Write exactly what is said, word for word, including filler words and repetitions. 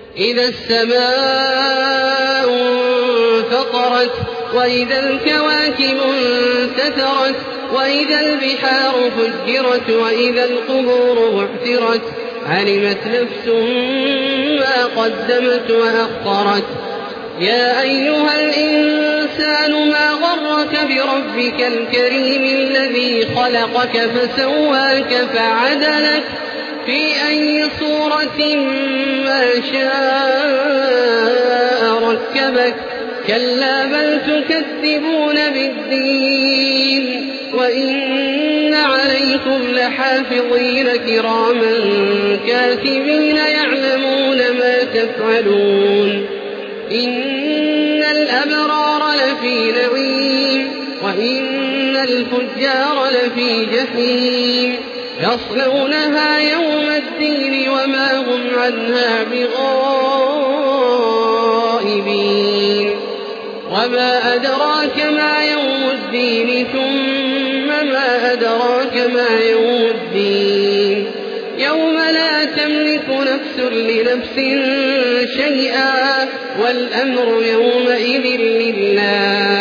إذا السماء انفطرت وإذا الكواكب انتثرت وإذا البحار فجرت وإذا القبور بعثرت علمت نفس ما قدمت وأخرت يا أيها الإنسان ما غرك بربك الكريم الذي خلقك فسواك فعدلك في أي صورة ما شاء ركبك كلا بل تكذبون بالدين وإن عليكم لحافظين كراما كاتبين يعلمون ما تفعلون إن الأبرار لفي نعيم وإن الفجار لفي جحيم يصلونها يوم الدين وما هم عنها بغائبين وما أدراك ما يوم الدين ثم ما أدراك ما يوم الدين يوم لا تملك نفس لنفس شيئا والأمر يومئذ لله